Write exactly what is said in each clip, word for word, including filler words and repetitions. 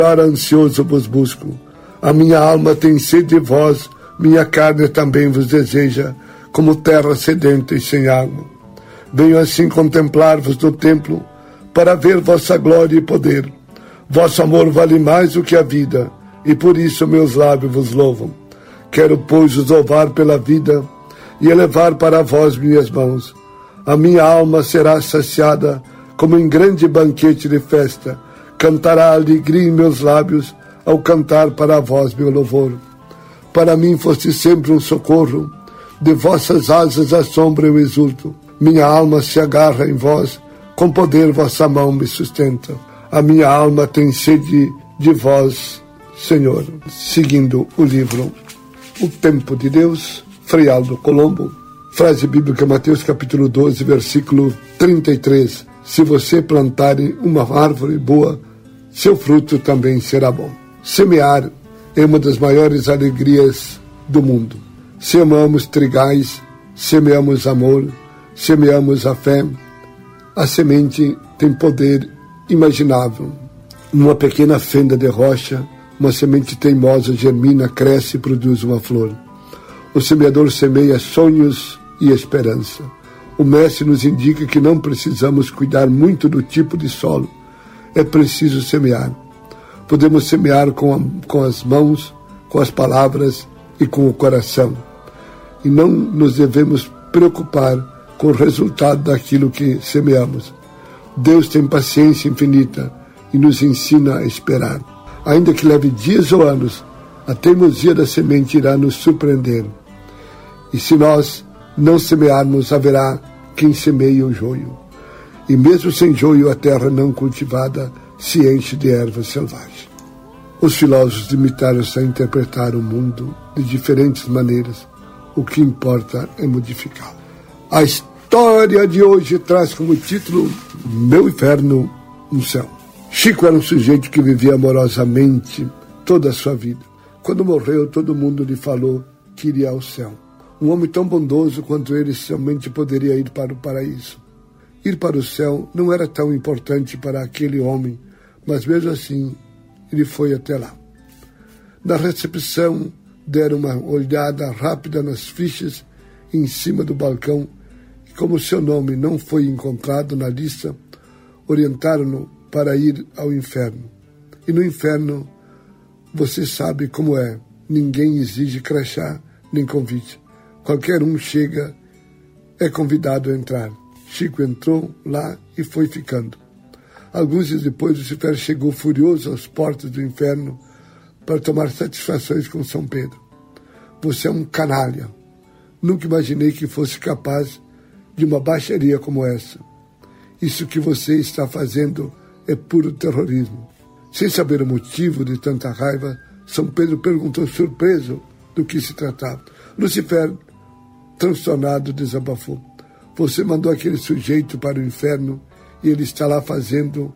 Ansioso vos busco. A minha alma tem sede de vós, minha carne também vos deseja, como terra sedenta e sem água. Venho assim contemplar-vos no templo, para ver vossa glória e poder. Vosso amor vale mais do que a vida, e por isso meus lábios vos louvam. Quero, pois, vos louvar pela vida, e elevar para vós minhas mãos. A minha alma será saciada, como em grande banquete de festa. Cantará alegria em meus lábios, ao cantar para vós meu louvor. Para mim foste sempre um socorro, de vossas asas à sombra eu exulto. Minha alma se agarra em vós, com poder vossa mão me sustenta. A minha alma tem sede de vós, Senhor. Seguindo o livro O Tempo de Deus, Frei Aldo Colombo, frase bíblica Mateus capítulo doze, versículo trinta e três. Se você plantar uma árvore boa, seu fruto também será bom. Semear é uma das maiores alegrias do mundo. Semeamos trigais, semeamos amor, semeamos a fé. A semente tem poder imaginável. Numa pequena fenda de rocha, uma semente teimosa germina, cresce e produz uma flor. O semeador semeia sonhos e esperança. O mestre nos indica que não precisamos cuidar muito do tipo de solo. É preciso semear. Podemos semear com, a, com as mãos, com as palavras e com o coração. E não nos devemos preocupar com o resultado daquilo que semeamos. Deus tem paciência infinita e nos ensina a esperar. Ainda que leve dias ou anos, a teimosia da semente irá nos surpreender. E se nós não semearmos, haverá quem semeie o joio. E mesmo sem joio, a terra não cultivada se enche de erva selvagem. Os filósofos limitaram-se a interpretar o mundo de diferentes maneiras. O que importa é modificá-lo. A história de hoje traz como título Meu Inferno no Céu. Chico era um sujeito que vivia amorosamente toda a sua vida. Quando morreu, todo mundo lhe falou que iria ao céu. Um homem tão bondoso quanto ele somente poderia ir para o paraíso. Ir para o céu não era tão importante para aquele homem, mas mesmo assim ele foi até lá. Na recepção, deram uma olhada rápida nas fichas em cima do balcão e, como seu nome não foi encontrado na lista, orientaram-no para ir ao inferno. E no inferno, você sabe como é, ninguém exige crachá nem convite. Qualquer um chega, é convidado a entrar. Chico entrou lá e foi ficando. Alguns dias depois, Lucifer chegou furioso às portas do inferno para tomar satisfações com São Pedro. Você é um canalha. Nunca imaginei que fosse capaz de uma baixaria como essa. Isso que você está fazendo é puro terrorismo. Sem saber o motivo de tanta raiva, São Pedro perguntou surpreso do que se tratava. Lucifer, transtornado, desabafou. Você mandou aquele sujeito para o inferno e ele está lá fazendo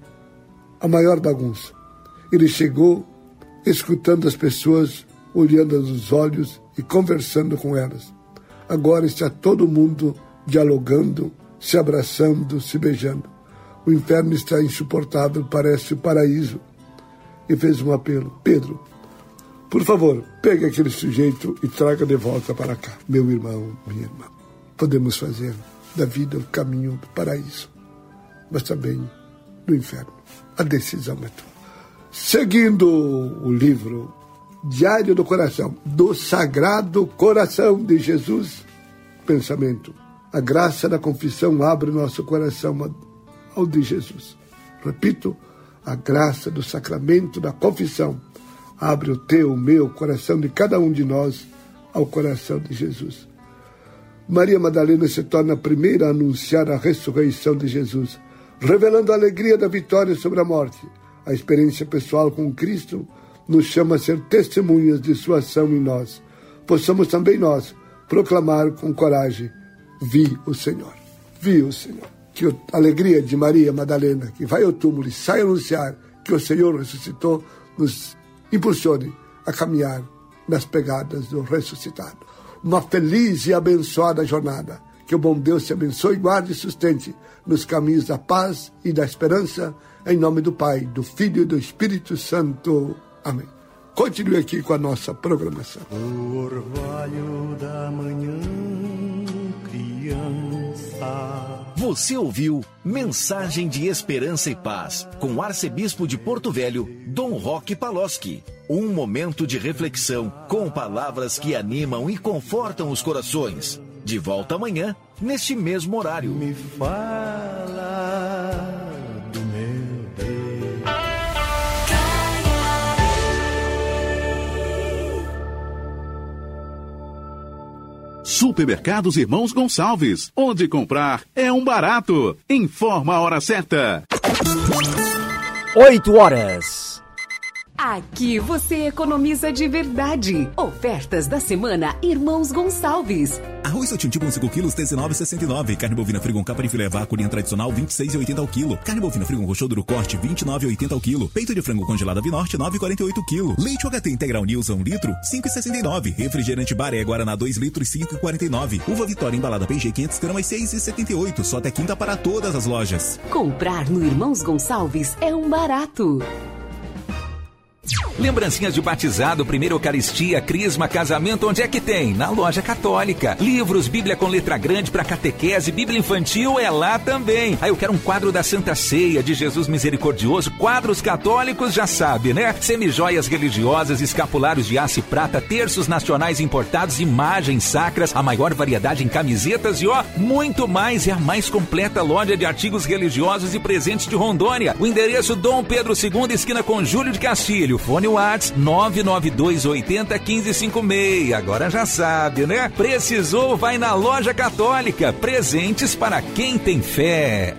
a maior bagunça. Ele chegou escutando as pessoas, olhando nos olhos e conversando com elas. Agora está todo mundo dialogando, se abraçando, se beijando. O inferno está insuportável, parece o paraíso. E fez um apelo. Pedro, por favor, pegue aquele sujeito e traga de volta para cá. Meu irmão, minha irmã, podemos fazer da vida o caminho do paraíso, mas também do inferno. A decisão é tua. Seguindo o livro Diário do Coração, do Sagrado Coração de Jesus, pensamento. A graça da confissão abre nosso coração ao de Jesus. Repito, a graça do sacramento da confissão abre o teu, o meu, o coração de cada um de nós ao coração de Jesus. Maria Madalena se torna a primeira a anunciar a ressurreição de Jesus, revelando a alegria da vitória sobre a morte. A experiência pessoal com Cristo nos chama a ser testemunhas de sua ação em nós. Possamos também nós proclamar com coragem: vi o Senhor, vi o Senhor. Que a alegria de Maria Madalena, que vai ao túmulo e sai anunciar que o Senhor ressuscitou, nos impulsione a caminhar nas pegadas do ressuscitado. Uma feliz e abençoada jornada. Que o bom Deus te abençoe, guarde e sustente nos caminhos da paz e da esperança, Em nome do Pai, do Filho e do Espírito Santo. Amém. Continue aqui com a nossa programação. O orvalho da manhã, criança. Você ouviu Mensagem de Esperança e Paz, com o arcebispo de Porto Velho, Dom Roque Paloschi. Um momento de reflexão, com palavras que animam e confortam os corações. De volta amanhã, neste mesmo horário. Me fala do meu Deus. Supermercados Irmãos Gonçalves, onde comprar é um barato. Informa a hora certa. Oito horas. Aqui você economiza de verdade. Ofertas da semana Irmãos Gonçalves. Arroz Sotinti com cinco quilos, dezenove reais e sessenta e nove centavos. Carne bovina Frigon capa de filé vaca corinha tradicional, vinte e seis reais e oitenta centavos ao quilo. Carne bovina Frigon roxo duro corte, vinte e nove reais e oitenta centavos ao quilo. Peito de frango congelado Avinorte, nove reais e quarenta e oito centavos ao quilo. Leite U H T Integral Nilson, um litro, cinco reais e sessenta e nove centavos. Refrigerante Baré Guaraná, dois litros, cinco reais e quarenta e nove centavos. Uva Vitória embalada P G quinhentas gramas, seis reais e setenta e oito centavos. Só até quinta para todas as lojas. Comprar no Irmãos Gonçalves é um barato. Lembrancinhas de batizado, primeira Eucaristia, crisma, casamento, onde é que tem? Na Loja Católica. Livros, Bíblia com letra grande para catequese, Bíblia infantil é lá também. Aí eu quero um quadro da Santa Ceia, de Jesus Misericordioso, quadros católicos, já sabe, né? Semijoias religiosas, escapulários de aço e prata, terços nacionais importados, imagens sacras, a maior variedade em camisetas e ó, muito mais. É a mais completa loja de artigos religiosos e presentes de Rondônia. O endereço Dom Pedro segundo, esquina com Júlio de Castilho. Fone WhatsApp nove nove dois oito zero, um cinco cinco seis. Agora já sabe, né? Precisou, vai na Loja Católica. Presentes para quem tem fé.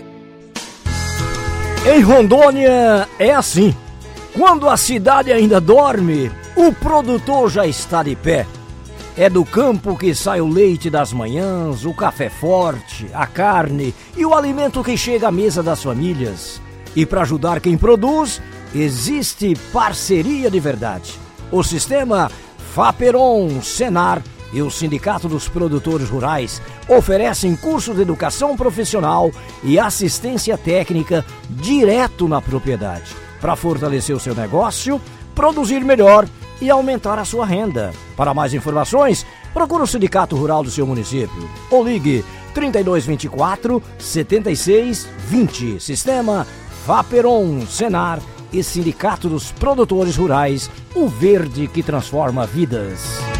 Em Rondônia é assim. Quando a cidade ainda dorme, o produtor já está de pé. É do campo que sai o leite das manhãs, o café forte, a carne e o alimento que chega à mesa das famílias. E para ajudar quem produz, existe parceria de verdade. O sistema Faperon, Senar e o Sindicato dos Produtores Rurais oferecem curso de educação profissional e assistência técnica direto na propriedade, para fortalecer o seu negócio, produzir melhor e aumentar a sua renda. Para mais informações, procure o Sindicato Rural do seu município ou ligue trinta e dois, vinte e quatro, setenta e seis, vinte. Sistema Faperon, Senar e Sindicato dos Produtores Rurais, o verde que transforma vidas.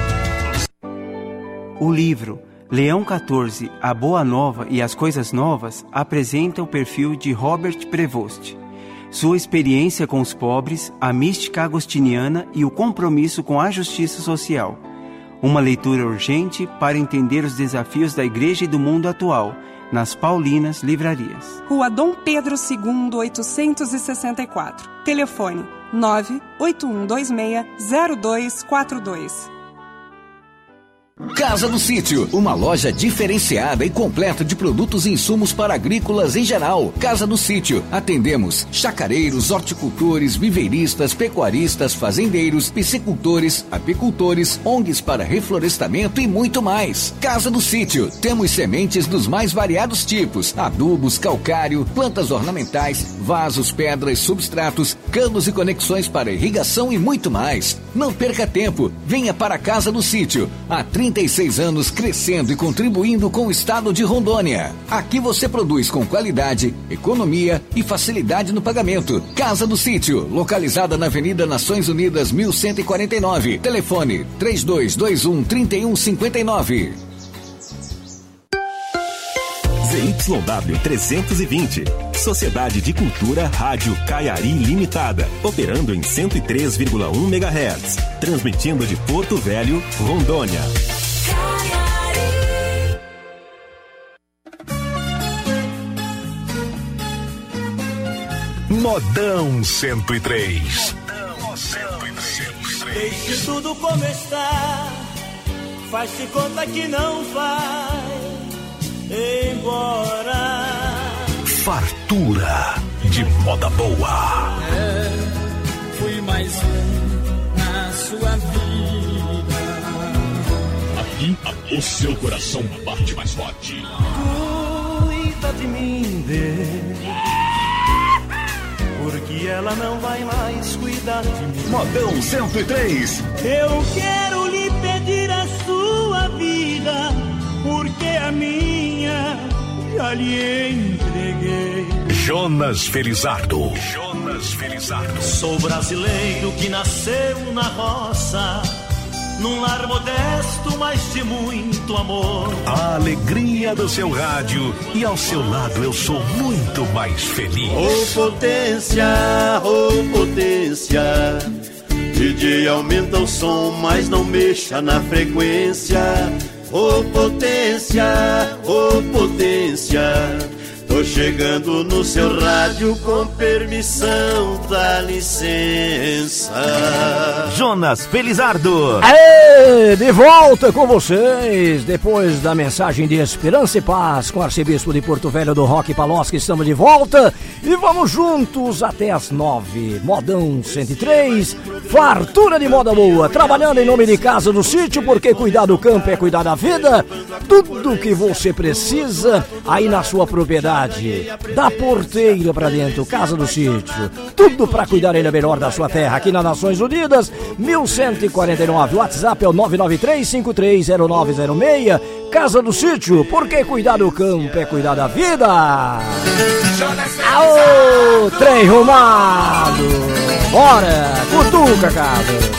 O livro Leão quatorze, A Boa Nova e as Coisas Novas apresenta o perfil de Robert Prevost. Sua experiência com os pobres, a mística agostiniana e o compromisso com a justiça social. Uma leitura urgente para entender os desafios da igreja e do mundo atual, nas Paulinas Livrarias. Rua Dom Pedro segundo, oitocentos e sessenta e quatro. Telefone nove oito um dois seis zero dois quatro dois. Casa do Sítio, uma loja diferenciada e completa de produtos e insumos para agrícolas em geral. Casa do Sítio, atendemos chacareiros, horticultores, viveiristas, pecuaristas, fazendeiros, piscicultores, apicultores, O N Gs para reflorestamento e muito mais. Casa do Sítio, temos sementes dos mais variados tipos, adubos, calcário, plantas ornamentais, vasos, pedras, substratos, canos e conexões para irrigação e muito mais. Não perca tempo, venha para a Casa do Sítio, há trinta e seis anos crescendo e contribuindo com o estado de Rondônia. Aqui você produz com qualidade, economia e facilidade no pagamento. Casa do Sítio, localizada na Avenida Nações Unidas mil cento e quarenta e nove. Telefone três dois dois um, três um cinco nove. Z Y W trezentos e vinte, Sociedade de Cultura Rádio Caiari Limitada, operando em cento e três vírgula um megahertz, transmitindo de Porto Velho, Rondônia. Modão cento e três. Deixe tudo como está, faz-se conta que não vai embora. Fartura de moda boa. É, fui mais um na sua vida. Aqui, o seu coração bate mais forte. Cuida de mim, Deus. porque ela não vai mais cuidar de mim. Modão cento e três. Eu quero lhe pedir a sua vida, porque a minha já lhe entreguei. Jonas Felizardo. Jonas Felizardo. Sou brasileiro que nasceu na roça, num lar modesto, mas de muito amor. A alegria do seu rádio e ao seu lado eu sou muito mais feliz. Ô potência, ô potência, D J aumenta o som, mas não mexa na frequência. Ô potência, ô potência, tô chegando no seu rádio com permissão, dá licença. Jonas Felizardo. Aê, de volta com vocês, depois da mensagem de esperança e paz com o arcebispo de Porto Velho do Roque Palosca, estamos de volta e vamos juntos até as nove. Modão cento e três, fartura de moda boa, trabalhando em nome de Casa do Sítio, porque cuidar do campo é cuidar da vida. Tudo que você precisa aí na sua propriedade, da porteira pra dentro, Casa do Sítio, tudo pra cuidar ainda melhor da sua terra, aqui nas Nações Unidas, mil cento e quarenta e nove, o WhatsApp é o nove nove três cinco três zero nove zero seis, Casa do Sítio, porque cuidar do campo é cuidar da vida. Aô, trem rumado, bora, cutuca, casa.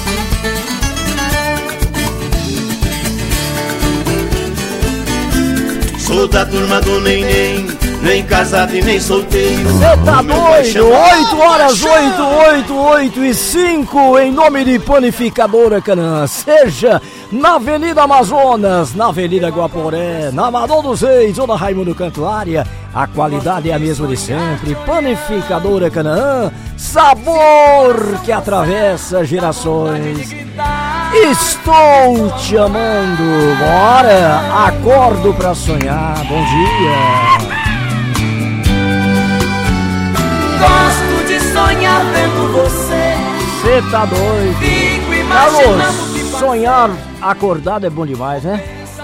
Sou da turma do neném, nem casado e nem solteiro. Cê tá doido? oito horas, oito, oito, oito e cinco, em nome de Panificadora Canaã. Seja na Avenida Amazonas, na Avenida Guaporé, na Amador dos Reis ou na Raimundo Cantuária, a qualidade é a mesma de sempre. Panificadora Canaã, sabor que atravessa gerações. Estou te amando, bora, acordo pra sonhar, bom dia. Gosto de sonhar vendo você. Cê tá doido. Fico imaginando Carlos, que sonhar acordado é bom demais, né?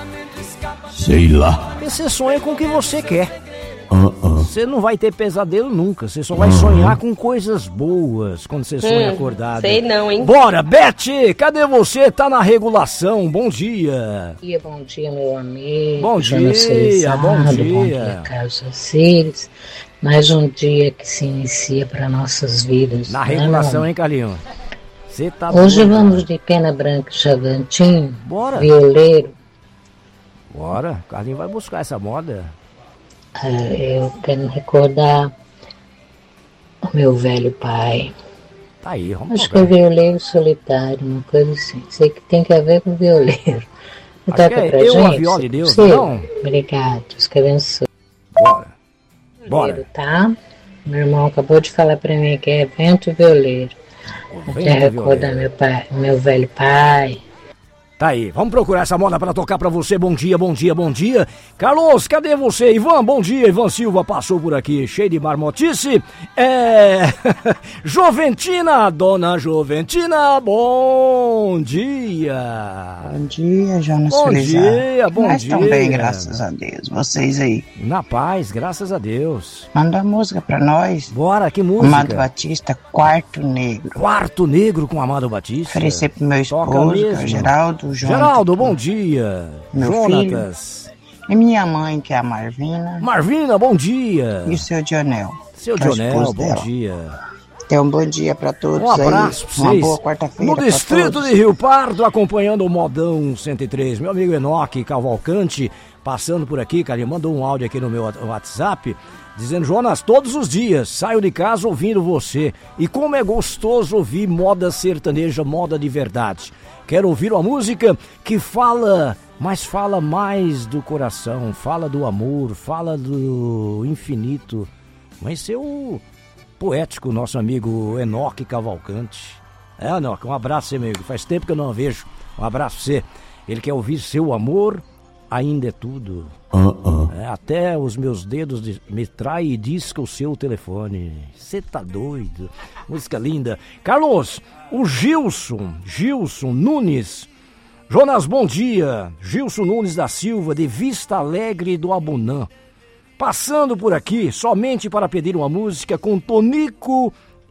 Sei lá. Porque você sonha com o que você quer. Uh-uh. Você não vai ter pesadelo nunca. Você só vai uhum. sonhar com coisas boas quando você sonha hum, acordado. Sei não, hein? Bora, Beth, cadê você? Tá na regulação. Bom dia. Bom dia, bom dia, meu amigo. Bom dia, bom dia. Bom dia, Carlos Osiris. Mais um dia que se inicia para nossas vidas. Na regulação, não? Hein, Carlinhos? Você tá Hoje doido, vamos né? de Pena Branca e Chavantinho. Bora. Violeiro. Bora, Carlinhos vai buscar essa moda. Ah, eu quero recordar o meu velho pai. Tá aí, vamos Acho que é violeiro solitário, uma coisa assim. Sei que tem que ver com violeiro. Acho toca que é pra eu, gente? A viola de Deus, Sim. não? Obrigado, Deus que abençoe. Bora. Bora. Tá? Meu irmão acabou de falar pra mim que é vento e violeiro. Até recordar meu pai, meu velho pai. Tá aí, vamos procurar essa moda para tocar para você. Bom dia, bom dia, bom dia. Carlos, cadê você? Ivan, bom dia. Ivan Silva passou por aqui, cheio de marmotice. É... Joventina, dona Joventina, bom dia. Bom dia, Jonas Bom Felizardo. dia, bom Nós dia. Nós estamos bem, graças a Deus. Vocês aí? Na paz, graças a Deus. Manda música pra nós. Bora, que música? Amado Batista, Quarto Negro. Quarto Negro com Amado Batista. Oferecer pro meu esposo, que é o Geraldo. Jonas, Geraldo, bom dia. Meu Jonatas. Filho, e minha mãe, que é a Marvina. Marvina, bom dia. E o seu Dionel. Seu Dionel, bom dia. Então, um bom dia pra todos. Um abraço aí. pra Uma vocês. boa quarta-feira. No distrito de Rio Pardo, acompanhando o Modão cento e três. Meu amigo Enoque Cavalcante, passando por aqui, cara, ele mandou um áudio aqui no meu WhatsApp, dizendo: Jonas, todos os dias saio de casa ouvindo você. E como é gostoso ouvir moda sertaneja, moda de verdade. Quero ouvir uma música que fala, mas fala mais do coração, fala do amor, fala do infinito. Vai ser o poético nosso amigo Enoque Cavalcante. É, Enoque, um abraço, amigo. Faz tempo que eu não vejo. Um abraço pra você. Ele quer ouvir seu amor, ainda é tudo. Uh-uh. É, até os meus dedos de, me traem e disca o seu telefone. Você tá doido? Música linda. Carlos, o Gilson, Gilson Nunes. Jonas, bom dia. Gilson Nunes da Silva, de Vista Alegre do Abunã. Passando por aqui, somente para pedir uma música com Tonico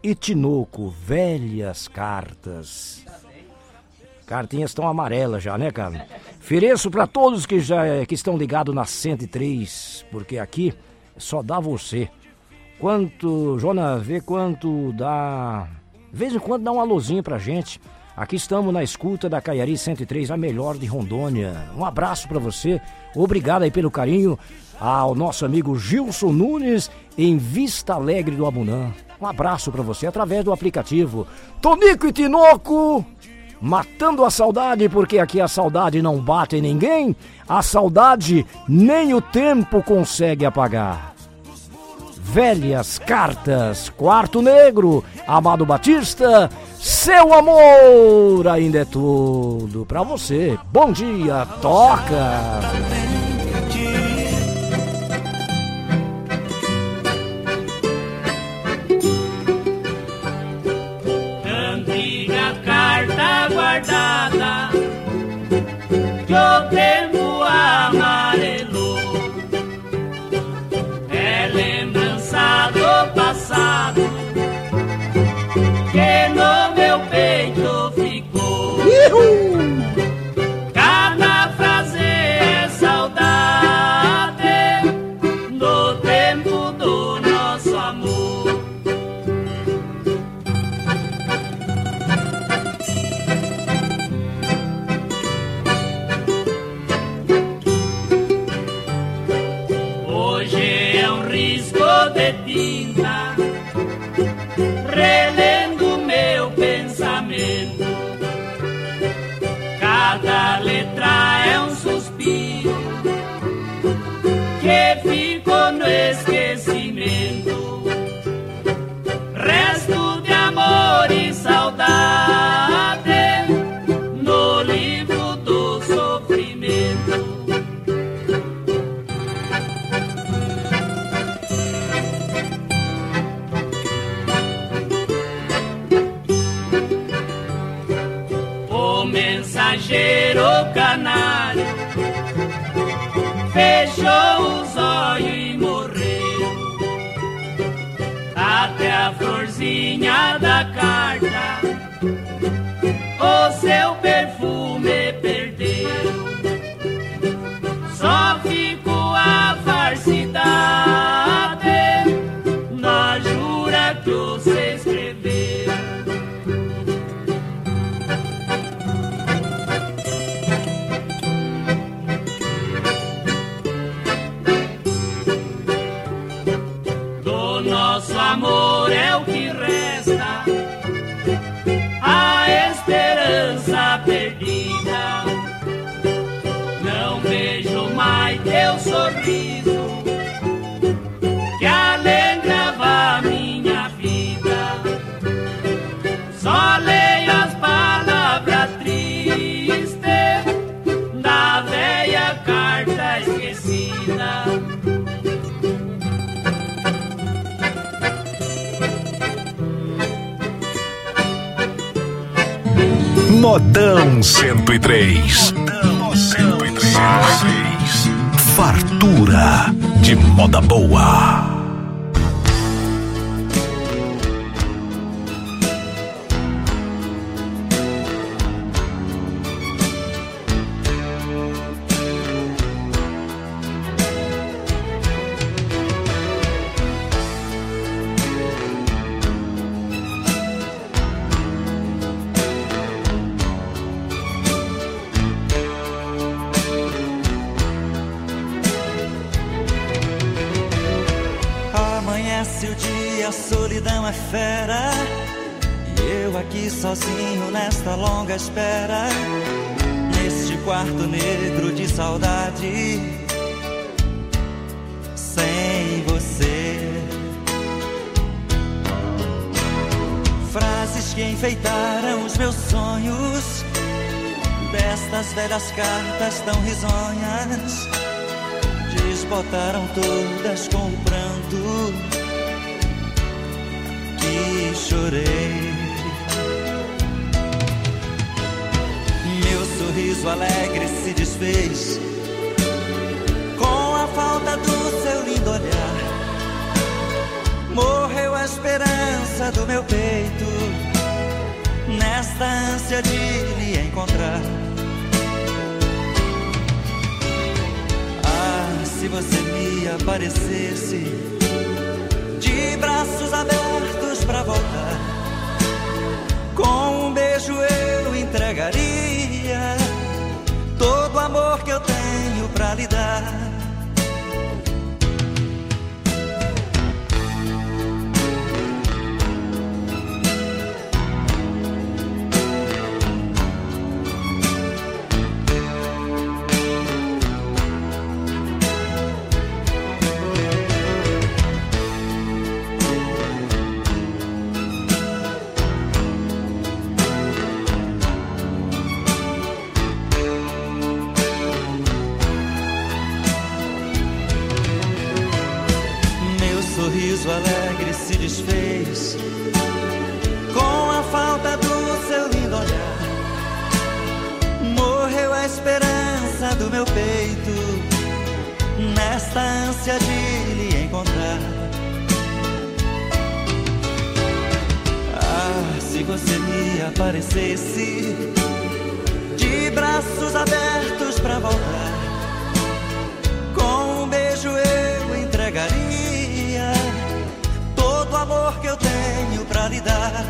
e Tinoco, velhas cartas. Cartinhas estão amarelas já, né, cara? Ofereço para todos que já que estão ligados na cento e três, porque aqui só dá você. Quanto, Jonas, vê quanto dá. De vez em quando dá um alôzinho pra gente. Aqui estamos na escuta da Caiari cento e três, a melhor de Rondônia. Um abraço pra você. Obrigado aí pelo carinho ao nosso amigo Gilson Nunes em Vista Alegre do Abunã. Um abraço pra você através do aplicativo Tonico e Tinoco. Matando a saudade, porque aqui a saudade não bate em ninguém. A saudade nem o tempo consegue apagar. Velhas cartas, Quarto Negro, Amado Batista, seu amor ainda é tudo pra você. Bom dia, toca! Antiga carta guardada que o tempo amarelou, é lembrança do passado que no meu peito ficou. Uhul. Cada frase é saudade do tempo do nosso amor. Hoje é um risco de tinta relendo meu pensamento. Cada letra é um suspiro que ficou no esquecimento. Resto de amor e saudade no livro do sofrimento. Mensageiro canário fechou os olhos e morreu. Até a florzinha da carta o seu perfume perdeu. Só ficou a falsidade na jura que você escreveu. Nosso amor é o que resta, a esperança perdida. Não vejo mais teu sorriso que alegrava minha vida. Só leio as palavras tristes da velha carta esquecida. Modão cento e três. Modão cento e três. Fartura de moda boa. Sozinho nesta longa espera, neste quarto negro de saudade, sem você. Frases que enfeitaram os meus sonhos, destas velhas cartas tão risonhas, desbotaram todas com o pranto que chorei. Sorriso alegre se desfez com a falta do seu lindo olhar. Morreu a esperança esperança do meu peito, nesta ânsia de lhe encontrar. Ah, se você me aparecesse, de braços abertos pra voltar, com um beijo eu entregaria todo o amor que eu tenho pra lhe dar. Sorriso alegre se desfez com a falta do seu lindo olhar. Morreu a esperança do meu peito, nesta ânsia de lhe encontrar. Ah, se você me aparecesse, de braços abertos pra voltar, com um beijo eu entregaria todo o amor que eu tenho pra lhe dar.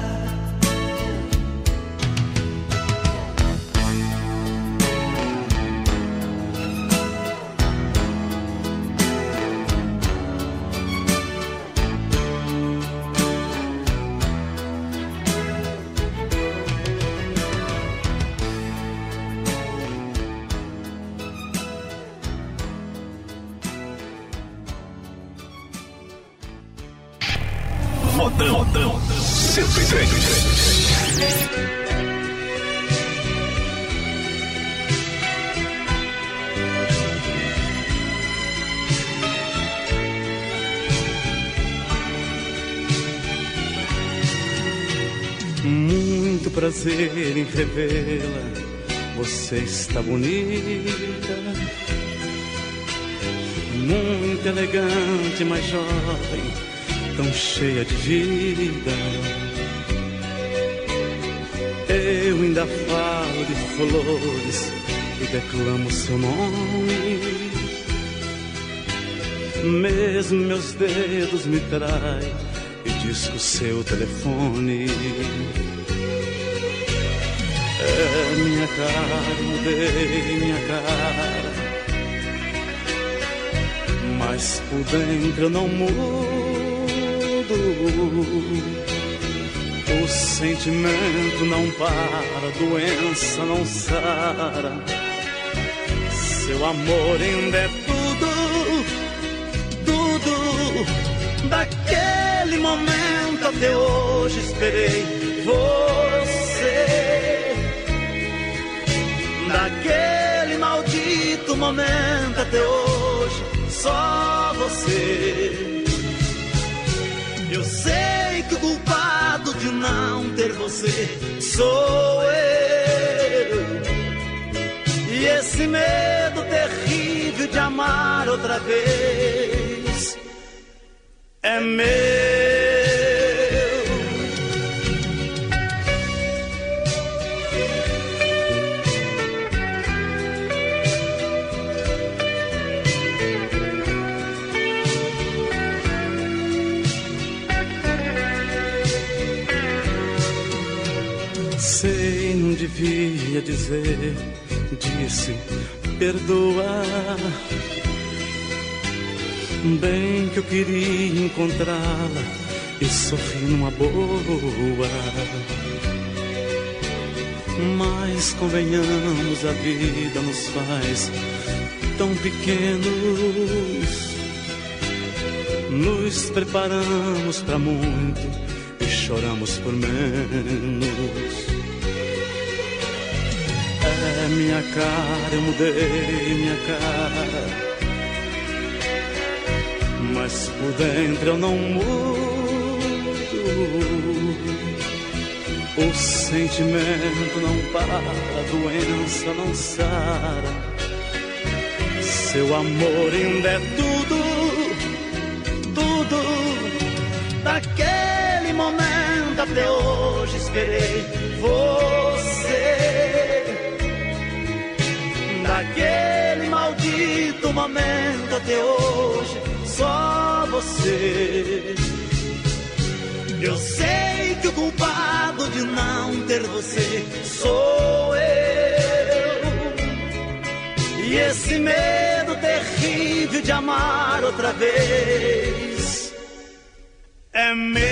Modão, Modão cento e três. Muito prazer em revê-la, você está bonita, muito elegante, mas jovem, tão cheia de vida. Eu ainda falo de flores e declamo seu nome, mesmo meus dedos me traem e disco seu telefone. É minha cara, mudei minha cara, mas por dentro eu não mudo. O sentimento não para, a doença não sara. Seu amor ainda é tudo, tudo. Daquele momento até hoje esperei você. Daquele maldito momento até hoje, só você. Eu sei que o culpado de não ter você sou eu. E esse medo terrível de amar outra vez é meu. Sei, não devia dizer, disse, perdoa. Bem que eu queria encontrá-la e sorrir numa boa. Mas convenhamos, a vida nos faz tão pequenos. Nos preparamos pra muito e choramos por menos. É minha cara, eu mudei minha cara, mas por dentro eu não mudo. O sentimento não para, a doença não sara. Seu amor ainda é tudo, tudo. Daquele momento até hoje esperei você. Daquele maldito momento até hoje, só você. Eu sei que o culpado de não ter você sou eu. E esse medo terrível de amar outra vez é meu.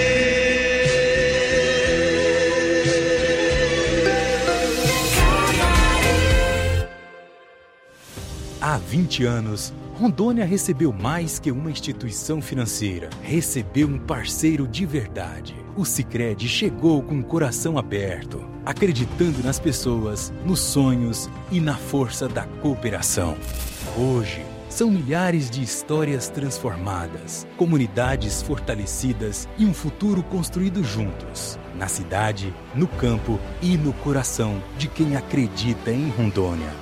Há vinte anos, Rondônia recebeu mais que uma instituição financeira. Recebeu um parceiro de verdade. O Sicredi chegou com o coração aberto, acreditando nas pessoas, nos sonhos e na força da cooperação. Hoje, são milhares de histórias transformadas, comunidades fortalecidas e um futuro construído juntos. Na cidade, no campo e no coração de quem acredita em Rondônia.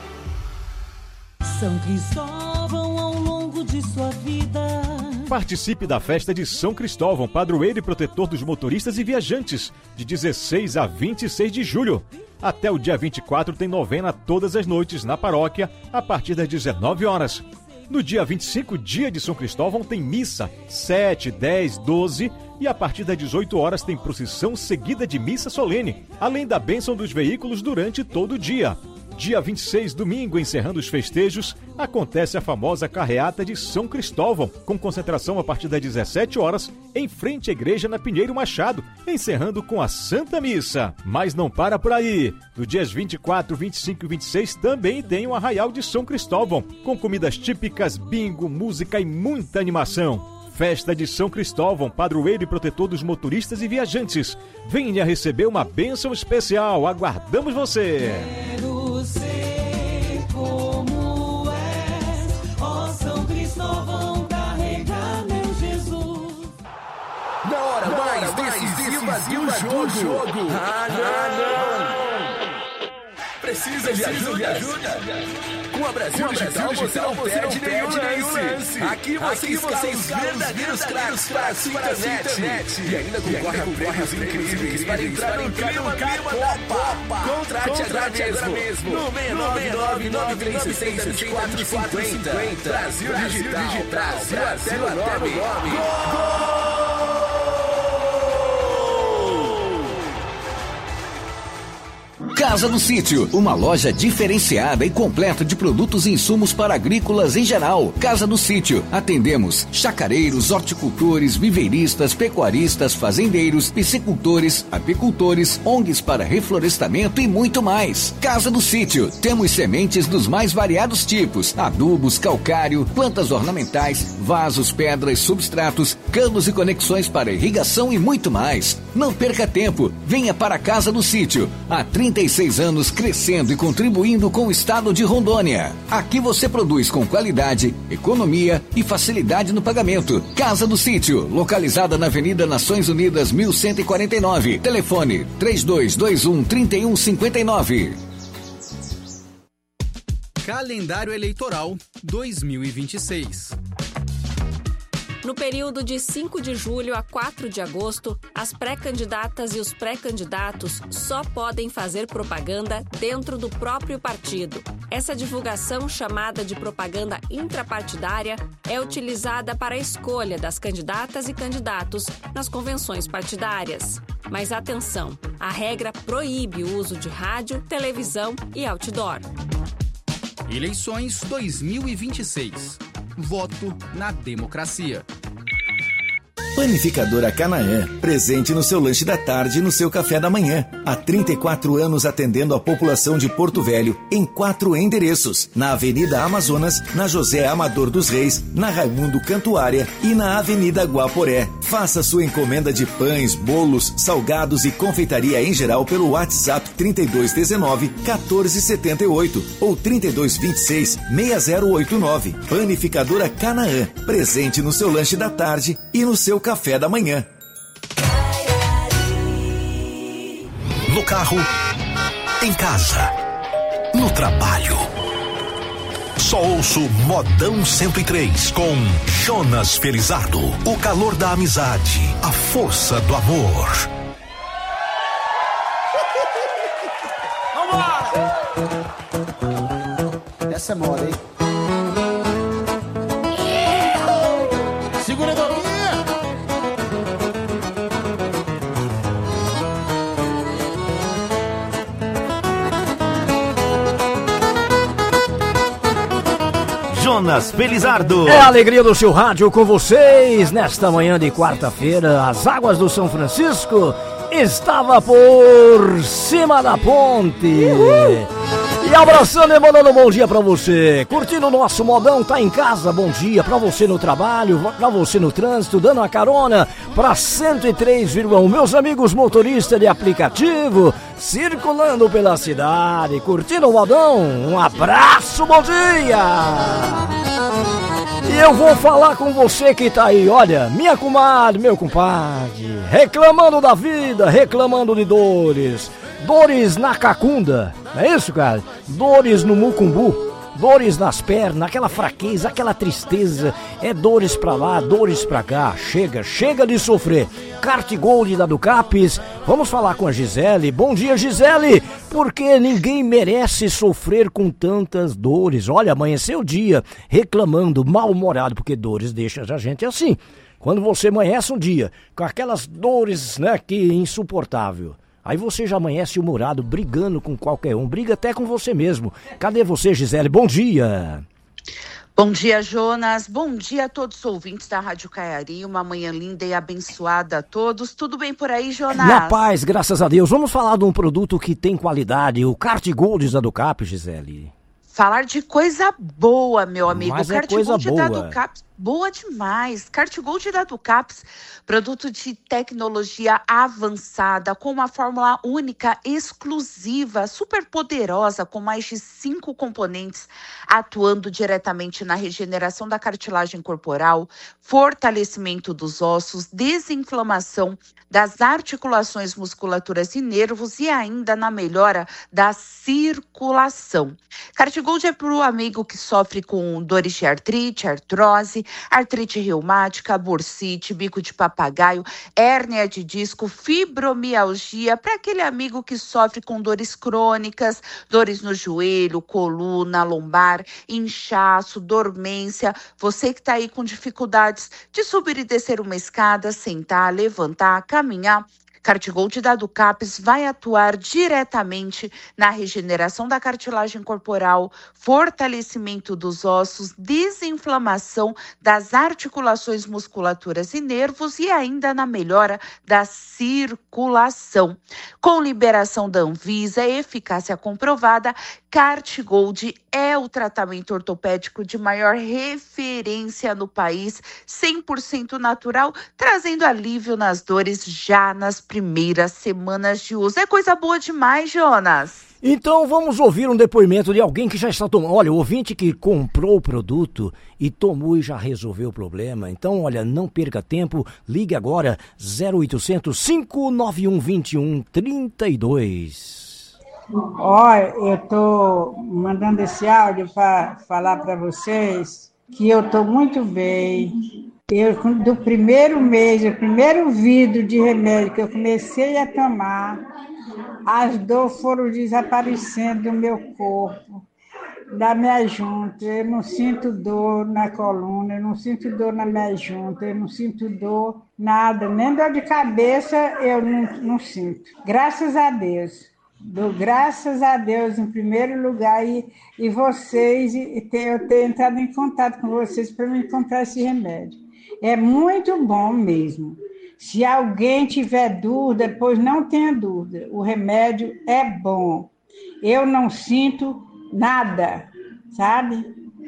São Cristóvão ao longo de sua vida. Participe da festa de São Cristóvão, padroeiro e protetor dos motoristas e viajantes, de dezesseis a vinte e seis de julho. Até o dia vinte e quatro tem novena todas as noites na paróquia, a partir das dezenove horas. No dia vinte e cinco, dia de São Cristóvão, tem missa, sete, dez, doze e a partir das dezoito horas tem procissão seguida de missa solene, além da bênção dos veículos durante todo o dia. Dia vinte e seis, domingo, encerrando os festejos, acontece a famosa carreata de São Cristóvão, com concentração a partir das dezessete horas, em frente à igreja na Pinheiro Machado, encerrando com a Santa Missa. Mas não para por aí. No dias vinte e quatro, vinte e cinco e vinte e seis também tem o Arraial de São Cristóvão, com comidas típicas, bingo, música e muita animação. Festa de São Cristóvão, padroeiro e protetor dos motoristas e viajantes. Venha receber uma bênção especial. Aguardamos você! Quero ser como és, ó São Cristóvão, carrega meu Jesus. Na hora mais decisiva do jogo. Ah, não! Precisa de ajuda? Com a Brasil Digital você não perde nenhum lance. Aqui você escala os verdadeiros craques para a sua internet. E ainda concorre a prêmios incríveis para entrar no clima da Copa. Contrate agora mesmo. No seis nove nove, nove três seis seis, dois quatro cinco zero. Brasil Digital. Brasil até no nome. Casa do Sítio, uma loja diferenciada e completa de produtos e insumos para agrícolas em geral. Casa do Sítio, atendemos chacareiros, horticultores, viveiristas, pecuaristas, fazendeiros, piscicultores, apicultores, O N Gs para reflorestamento e muito mais. Casa do Sítio, temos sementes dos mais variados tipos, adubos, calcário, plantas ornamentais, vasos, pedras, substratos, canos e conexões para irrigação e muito mais. Não perca tempo, venha para a Casa do Sítio, há trinta e seis anos crescendo e contribuindo com o estado de Rondônia. Aqui você produz com qualidade, economia e facilidade no pagamento. Casa do Sítio, localizada na Avenida Nações Unidas mil cento e quarenta e nove. Telefone três dois dois um, três um cinco nove. Calendário Eleitoral dois mil e vinte e seis. No período de cinco de julho a quatro de agosto, as pré-candidatas e os pré-candidatos só podem fazer propaganda dentro do próprio partido. Essa divulgação, chamada de propaganda intrapartidária, é utilizada para a escolha das candidatas e candidatos nas convenções partidárias. Mas atenção, a regra proíbe o uso de rádio, televisão e outdoor. Eleições dois mil e vinte e seis. Voto na democracia. Panificadora Canaã, presente no seu lanche da tarde e no seu café da manhã. Há trinta e quatro anos atendendo a população de Porto Velho em quatro endereços. Na Avenida Amazonas, na José Amador dos Reis, na Raimundo Cantuária e na Avenida Guaporé. Faça sua encomenda de pães, bolos, salgados e confeitaria em geral pelo WhatsApp trinta e dois dezenove, quatorze setenta e oito ou trinta e dois vinte e seis, seis zero oito nove. Panificadora Canaã, presente no seu lanche da tarde e no seu café da manhã. No carro, em casa, no trabalho. Só ouço Modão cento e três com Jonas Felizardo. O calor da amizade, a força do amor. Essa é moda, hein? Segura a Dorinha! Jonas Felizardo. É a alegria do seu rádio com vocês nesta manhã de quarta-feira. As águas do São Francisco estava por cima da ponte. Uhul. E abraçando e mandando um bom dia pra você. Curtindo o nosso modão, tá em casa, bom dia. Pra você no trabalho, pra você no trânsito, dando uma carona pra cento e três vírgula um. Meus amigos motoristas de aplicativo, circulando pela cidade, curtindo o modão. Um abraço, bom dia. E eu vou falar com você que tá aí, olha, minha comadre, meu compadre, reclamando da vida, reclamando de dores. Dores na cacunda, não é isso, cara? Dores no mucumbu, dores nas pernas, aquela fraqueza, aquela tristeza. É dores pra lá, dores pra cá. Chega, chega de sofrer. Kart Gold da Ducapes. Vamos falar com a Gisele. Bom dia, Gisele. Porque ninguém merece sofrer com tantas dores. Olha, amanheceu o dia reclamando, mal-humorado, porque dores deixam a gente assim. Quando você amanhece um dia com aquelas dores, né, que é insuportável. Aí você já amanhece humorado, brigando com qualquer um, briga até com você mesmo. Cadê você, Gisele? Bom dia! Bom dia, Jonas. Bom dia a todos os ouvintes da Rádio Caiari. Uma manhã linda e abençoada a todos. Tudo bem por aí, Jonas? Na paz, graças a Deus. Vamos falar de um produto que tem qualidade, o Kart Gold da Ducap, Gisele. Falar de coisa boa, meu amigo. Mas o Kart é coisa Gold boa. da Ducap, boa demais. Kart Gold da Ducaps, produto de tecnologia avançada, com uma fórmula única, exclusiva, super poderosa, com mais de cinco componentes, atuando diretamente na regeneração da cartilagem corporal, fortalecimento dos ossos, desinflamação das articulações, musculaturas e nervos e ainda na melhora da circulação. Kart Gold é para o amigo que sofre com dores de artrite, artrose, artrite reumática, bursite, bico de papagaio, hérnia de disco, fibromialgia, para aquele amigo que sofre com dores crônicas, dores no joelho, coluna, lombar, inchaço, dormência, você que está aí com dificuldades de subir e descer uma escada, sentar, levantar, caminhar. Kart Gold da Ducapes vai atuar diretamente na regeneração da cartilagem corporal, fortalecimento dos ossos, desinflamação das articulações, musculaturas e nervos e ainda na melhora da circulação. Com liberação da Anvisa e eficácia comprovada, Kart Gold é o tratamento ortopédico de maior referência no país, cem por cento natural, trazendo alívio nas dores já nas primeiras semanas de uso. É coisa boa demais, Jonas. Então vamos ouvir um depoimento de alguém que já está tomando. Olha, o ouvinte que comprou o produto e tomou e já resolveu o problema. Então, olha, não perca tempo, ligue agora zero oitocentos, cinco nove um, dois um, três dois. Olha, eu tô mandando esse áudio para falar para vocês que eu tô muito bem. Eu, do primeiro mês, o primeiro vidro de remédio que eu comecei a tomar, as dores foram desaparecendo do meu corpo, da minha junta. Eu não sinto dor na coluna, eu não sinto dor na minha junta, eu não sinto dor nada, nem dor de cabeça eu não, não sinto. Graças a Deus. Dou graças a Deus em primeiro lugar e, e vocês, e ter, eu ter entrado em contato com vocês para me comprar esse remédio. É muito bom mesmo. Se alguém tiver dúvida, pois não tenha dúvida, o remédio é bom. Eu não sinto nada, sabe?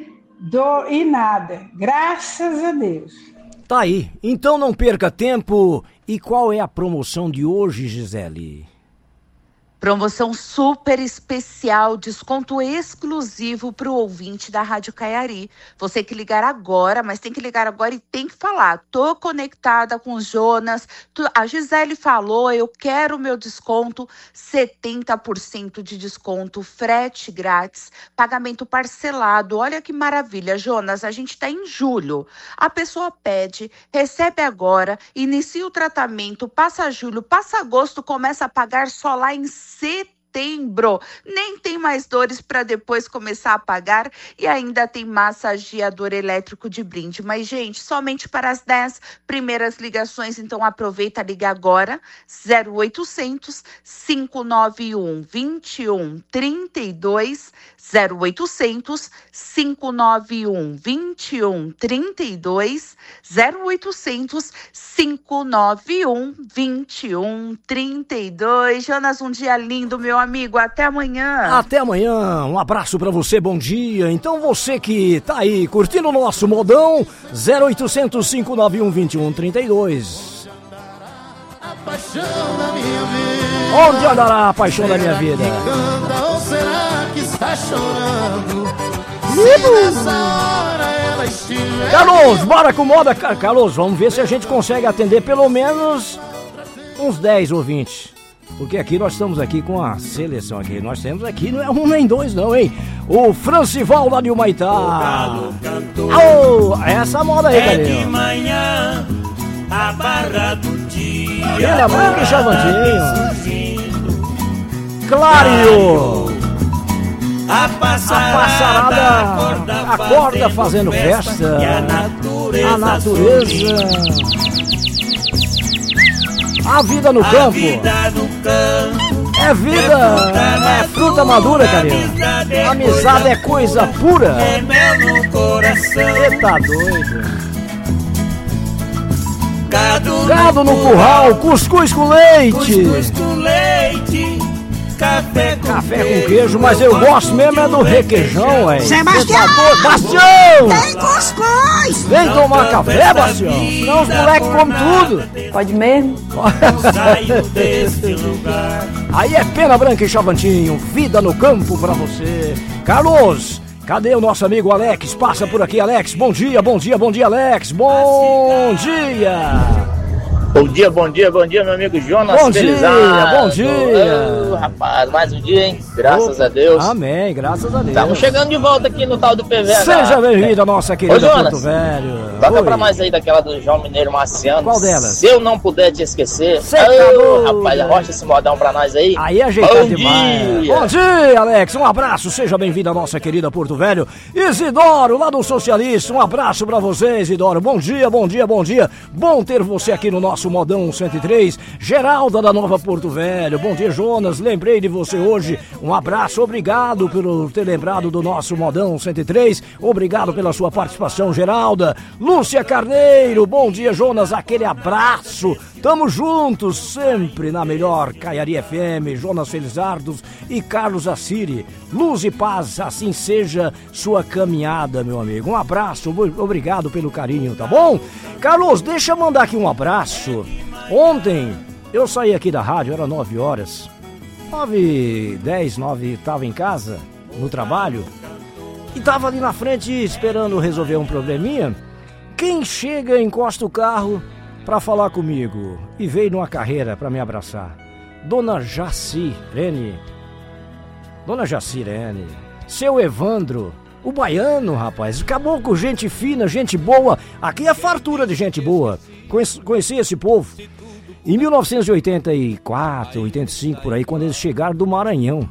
Dor e nada, graças a Deus. Tá aí, então não perca tempo. E qual é a promoção de hoje, Gisele? Promoção super especial, desconto exclusivo para o ouvinte da Rádio Caiari. Você que ligar agora, mas tem que ligar agora e tem que falar. Tô conectada com o Jonas. A Gisele falou, eu quero o meu desconto, setenta por cento de desconto, frete grátis, pagamento parcelado. Olha que maravilha, Jonas, a gente está em julho. A pessoa pede, recebe agora, inicia o tratamento, passa julho, passa agosto, começa a pagar só lá em setembro. setembro. Nem tem mais dores para depois começar a pagar e ainda tem massageador elétrico de brinde. Mas, gente, somente para as dez primeiras ligações, então aproveita, liga agora, zero oitocentos, cinco nove um, dois um três dois, zero oitocentos, cinco nove um, dois um três dois, zero oitocentos, cinco nove um, dois um três dois. Jonas, um dia lindo, meu amigo. Até amanhã. Até amanhã. Um abraço pra você, bom dia. Então você que tá aí curtindo o nosso modão, zero oitocentos, cinco nove um, dois um três dois. A paixão da minha vida. Onde andará a paixão da minha vida? Canta, ou será que está chorando? Se nessa hora ela estiver... Carlos, bora com moda. Carlos, vamos ver se a gente consegue atender pelo menos uns dez ouvintes. Porque aqui nós estamos aqui com a seleção aqui. Nós temos aqui, não é um nem dois não, hein? O Francival lá de Humaitá. Oh, essa moda aí, é de galera. manhã, a barra do dia. Ele é branco e chavantinho. Claro. A passarada, a passarada acorda, acorda fazendo festa, festa. E a natureza, a natureza. A vida no a campo. Vida no campo. É vida, é fruta madura, carinho. Amizade é coisa pura. É mel no coração. Você tá doido. Gado, Gado no, no curral, cuscuz com leite. Cuscuz com leite. Café com, Café queijo, com queijo, mas eu gosto mesmo é do requeijão, ué. Sebastião! Tá Bastião! Tem cuscuz! Vem tomar café, Bastião, senão os moleques comem tudo. Pode mesmo? Saio deste lugar. Aí é Pena Branca e Chavantinho, vida no campo pra você. Carlos, cadê o nosso amigo Alex? Passa por aqui, Alex. Bom dia, bom dia, bom dia, Alex. Bom dia! Bom dia, bom dia, bom dia, meu amigo Jonas Bom Felizardo. dia, bom dia. Oh, rapaz, mais um dia, hein? Graças oh, a Deus. Amém, graças a Deus. Estamos chegando de volta aqui no tal do P V H. Seja bem-vindo, nossa querida Ô, Jonas, Porto Velho. Toca Oi. pra nós aí daquela do João Mineiro Marciano. Qual delas? Se eu não puder te esquecer. Cê oh, tá rapaz, arrocha esse modão pra nós aí. Aí ajeita bom demais. Dia. Bom dia, Alex. Um abraço, seja bem-vindo à nossa querida Porto Velho. Isidoro, lá do Socialista, um abraço pra você, Isidoro. Bom dia, bom dia, bom dia. Bom ter você aqui no nosso modão cento e três. Geralda da Nova Porto Velho. Bom dia, Jonas. Lembrei de você hoje. Um abraço, obrigado por ter lembrado do nosso modão cento e três. Obrigado pela sua participação, Geralda. Lúcia Carneiro. Bom dia, Jonas. Aquele abraço. Tamo juntos sempre na melhor Caiari F M. Jonas Felizardos e Carlos Assiri. Luz e paz, assim seja sua caminhada, meu amigo. Um abraço, obrigado pelo carinho, tá bom? Carlos, deixa eu mandar aqui um abraço. Ontem eu saí aqui da rádio, era nove horas, nove, dez, nove, tava em casa, no trabalho, e tava ali na frente esperando resolver um probleminha. Quem chega, encosta o carro pra falar comigo e veio numa carreira pra me abraçar? Dona Jacirene, Dona Jacirene, seu Evandro, o baiano, rapaz, acabou com gente fina, gente boa. Aqui é fartura de gente boa. Conheci, conheci esse povo em mil novecentos e oitenta e quatro, oitenta e cinco, por aí, quando eles chegaram do Maranhão.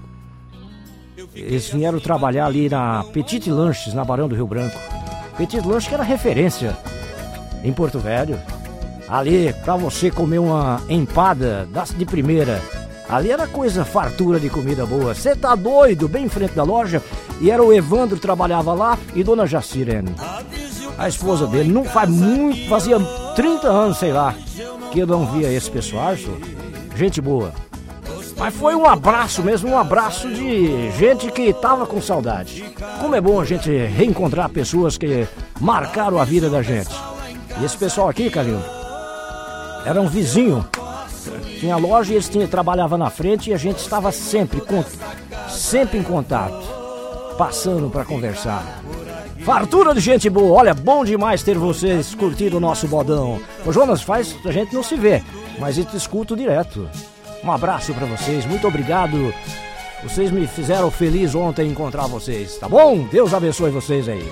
Eles vieram trabalhar ali na Petit Lanches, na Barão do Rio Branco. Petit Lanches que era referência em Porto Velho. Ali, pra você comer uma empada de primeira. Ali era coisa, fartura de comida boa. Você tá doido? Bem em frente da loja. E era o Evandro que trabalhava lá e Dona Jacirene, a esposa dele. Não faz muito, fazia trinta anos, sei lá, que eu não via esse pessoal, só. Gente boa. Mas foi um abraço mesmo, um abraço de gente que tava com saudade. Como é bom a gente reencontrar pessoas que marcaram a vida da gente. E esse pessoal aqui, carinho, era um vizinho. Tinha loja e eles tinham, trabalhavam na frente e a gente estava sempre, sempre em contato, passando para conversar. Fartura de gente boa, olha, bom demais ter vocês curtido o nosso bodão. Ô Jonas, faz, a gente não se vê, mas eu te escuto direto. Um abraço para vocês, muito obrigado. Vocês me fizeram feliz ontem encontrar vocês, tá bom? Deus abençoe vocês aí.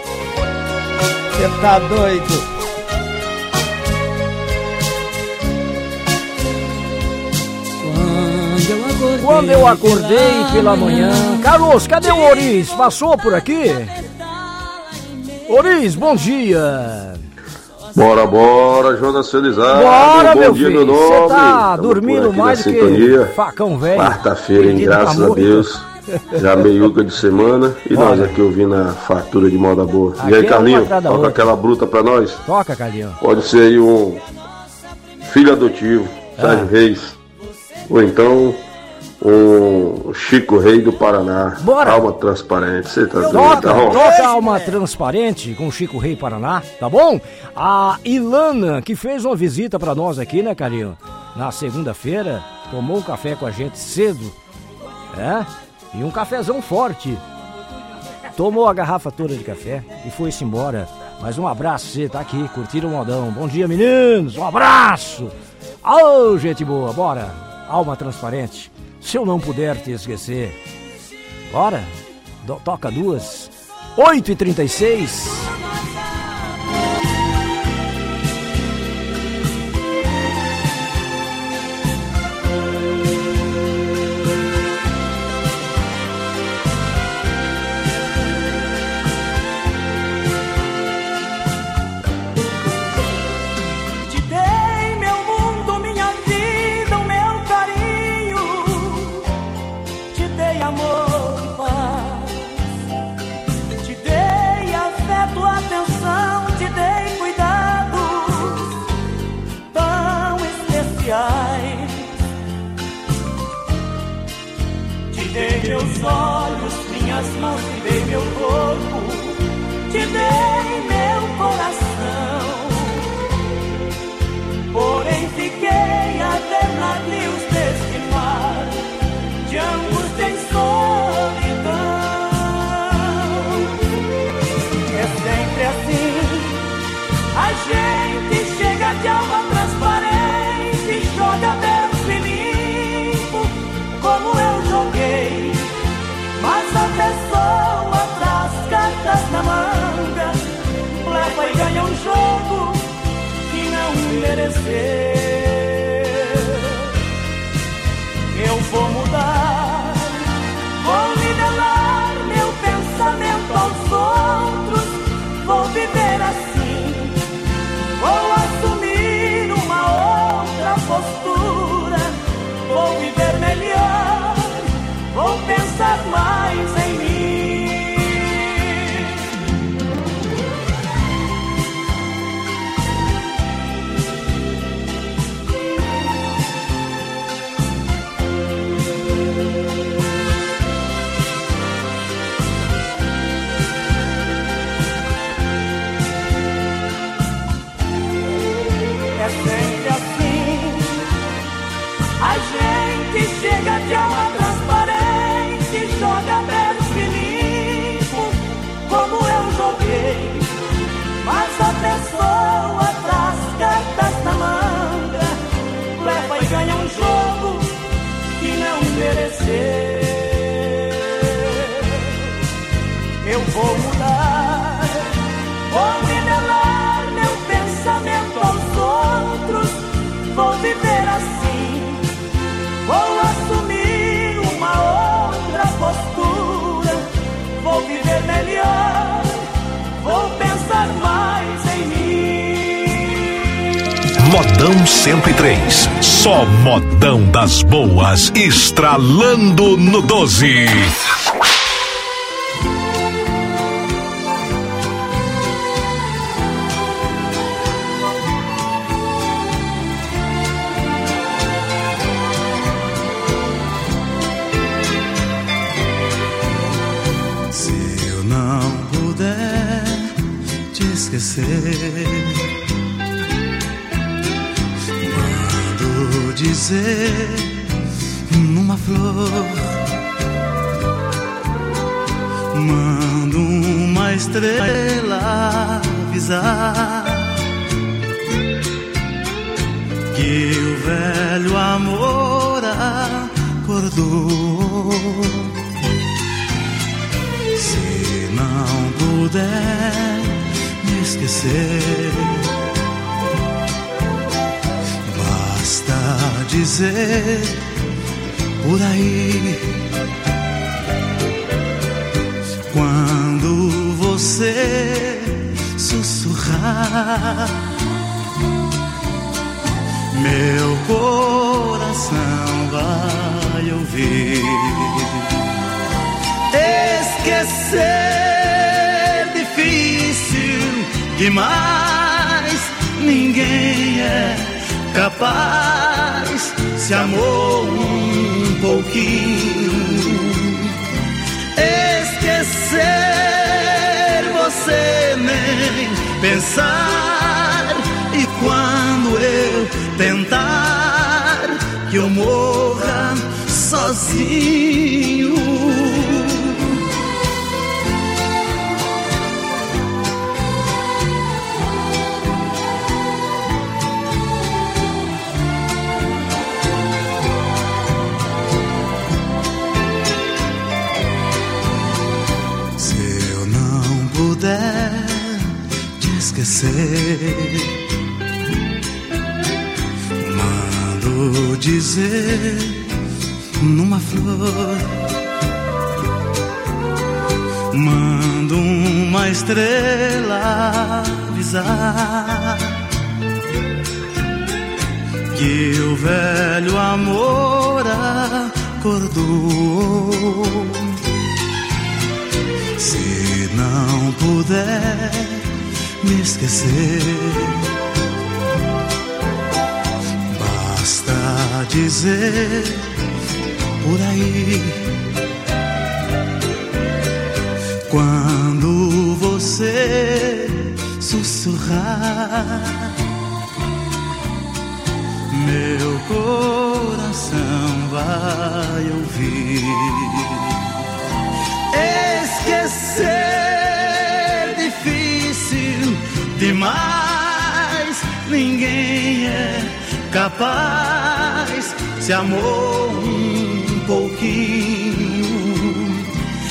Você tá doido? quando eu acordei pela manhã... Carlos, cadê o Oris? Passou por aqui? Oris, bom dia. Bora, bora, Jonas Felizardo. Bora, bom meu dia, filho. meu nome. Você tá Tamo dormindo mais do sintonia. que facão velho. Quarta-feira, hein, graças a Deus. Já meiuca de semana. E Bora. Nós aqui ouvindo a fartura de moda boa. Aqui e aí, Carlinhos, é toca outra. Aquela bruta pra nós. Toca, Carlinhos. Pode ser aí um filho adotivo, ah. Sérgio Reis. Ou então... o Chico Rei do Paraná. Bora. Alma Transparente. Você tá doido, toca, tá bom? Toca Alma Transparente com o Chico Rei Paraná, tá bom? A Ilana, que fez uma visita pra nós aqui, né, carinho? Na segunda-feira, tomou um café com a gente cedo, é? E um cafezão forte. Tomou a garrafa toda de café e foi-se embora. Mas um abraço, você tá aqui, curtiram o modão. Bom dia, meninos, um abraço. Alô, gente boa, bora. Alma Transparente. Se eu não puder te esquecer. Bora, Do, toca duas. oito e trinta e seis. Te dei meus olhos, minhas mãos, te dei meu corpo, te dei meu coração. Porém fiquei a ver navios deste mar, de angústia e solidão. É sempre assim, a gente chega de alma transparente, joga verso e limpo, como eu joguei. Mas a pessoa traz cartas na manga, leva e ganha um jogo que não mereceu. Eu vou mudar, vou nivelar meu pensamento aos outros, vou viver assim, vou assumir uma outra postura, vou viver melhor, vou pensar mais em mim. É sempre assim, a gente chega de alma transparente, joga verso e limpo, como eu joguei. Mas a pessoa traz cartas na manga, leva e ganha um jogo que não mereceu. Eu vou mudar, vou nivelar meu pensamento aos outros, vou viver assim, vou assumir uma outra postura, vou viver melhor, vou pensar mais em mim. Modão cento e três, só modão das boas, estralando no doze. Mando dizer numa flor, mando uma estrela avisar que o velho amor acordou. Se não puder esquecer, basta dizer por aí. Quando você sussurrar, meu coração vai ouvir. Esquecer difícil demais, ninguém é capaz. Se amou um pouquinho, esquecer você nem pensar. E quando eu tentar que eu morra sozinho, puder te esquecer, mando dizer numa flor, mando uma estrela avisar que o velho amor acordou. Se não puder me esquecer, basta dizer por aí. Quando você sussurrar, meu coração vai ouvir. Esquecer difícil demais, ninguém é capaz. Se amou um pouquinho,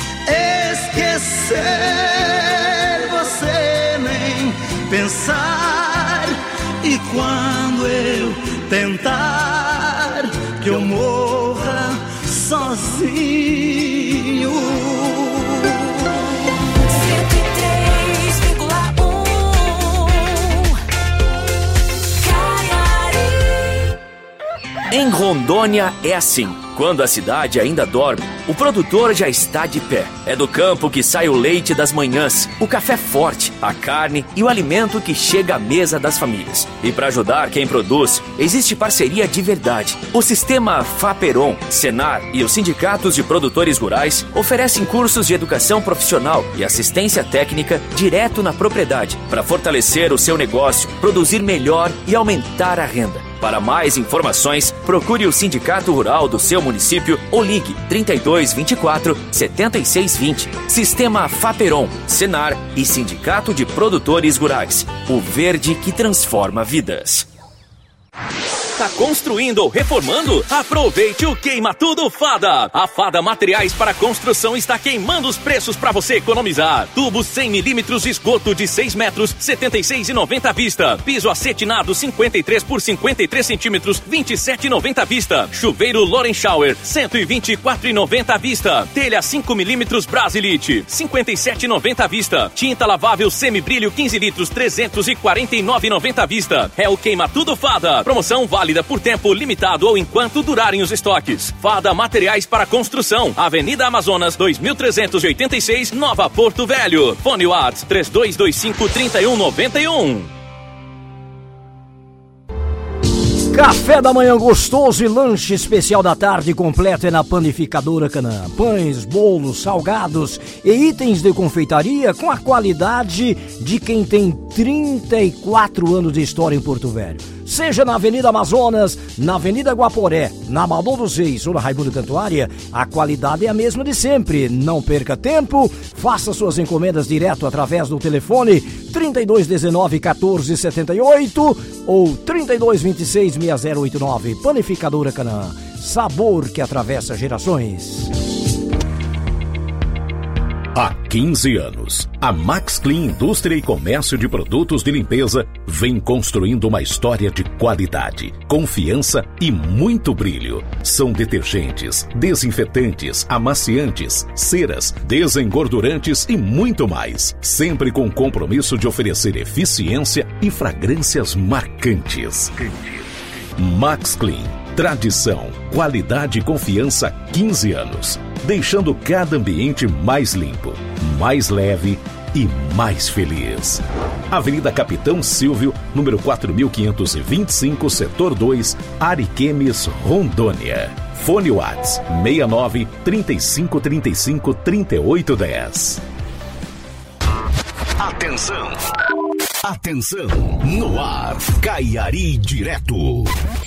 esquecer você nem pensar. E quando eu tentar que eu morra sozinho, em Rondônia é assim. Quando a cidade ainda dorme, o produtor já está de pé. É do campo que sai o leite das manhãs, o café forte, a carne e o alimento que chega à mesa das famílias. E para ajudar quem produz, existe parceria de verdade. O sistema Faperon, Senar e os sindicatos de produtores rurais oferecem cursos de educação profissional e assistência técnica direto na propriedade para fortalecer o seu negócio, produzir melhor e aumentar a renda. Para mais informações, procure o Sindicato Rural do seu município ou ligue trinta e dois, vinte e quatro, setenta e seis, vinte. Sistema Faperon, Senar e Sindicato de Produtores Rurais. O verde que transforma vidas. Tá construindo ou reformando? Aproveite o Queima Tudo Fada! A Fada Materiais para Construção está queimando os preços para você economizar. Tubos cem milímetros de esgoto de seis metros, setenta e seis reais e noventa centavos à vista. Piso acetinado cinquenta e três por cinquenta e três centímetros, vinte e sete reais e noventa centavos à vista. Chuveiro Loren Shower, cento e vinte e quatro reais e noventa centavos à vista. Telha cinco milímetros Brasilite, cinquenta e sete reais e noventa centavos à vista. Tinta lavável semibrilho quinze litros, trezentos e quarenta e nove reais e noventa centavos à vista. É o Queima Tudo Fada. Promoção válida por tempo limitado ou enquanto durarem os estoques. Fada Materiais para Construção, Avenida Amazonas dois mil trezentos e oitenta e seis, Nova Porto Velho. Fone WhatsApp três dois dois cinco, três um nove um. Café da manhã gostoso e lanche especial da tarde completo é na Panificadora Canaã. Pães, bolos, salgados e itens de confeitaria com a qualidade de quem tem trinta e quatro anos de história em Porto Velho. Seja na Avenida Amazonas, na Avenida Guaporé, na Amador dos Reis ou na Raimundo Cantuária, a qualidade é a mesma de sempre. Não perca tempo, faça suas encomendas direto através do telefone trinta e dois, dezenove, quatorze, setenta e oito ou trinta e dois, vinte e seis, sessenta zero oito nove. Panificadora Canaã, sabor que atravessa gerações. Há quinze anos, a Max Clean Indústria e Comércio de Produtos de Limpeza vem construindo uma história de qualidade, confiança e muito brilho. São detergentes, desinfetantes, amaciantes, ceras, desengordurantes e muito mais. Sempre com o compromisso de oferecer eficiência e fragrâncias marcantes. Max Clean. Tradição, qualidade e confiança há quinze anos, deixando cada ambiente mais limpo, mais leve e mais feliz. Avenida Capitão Silvio, número quatro mil quinhentos e vinte e cinco, setor dois, Ariquemes, Rondônia. Fone Whats seis nove, trinta e cinco, trinta e cinco, trinta e oito, dez. Atenção! Atenção! No ar, Caiari Direto.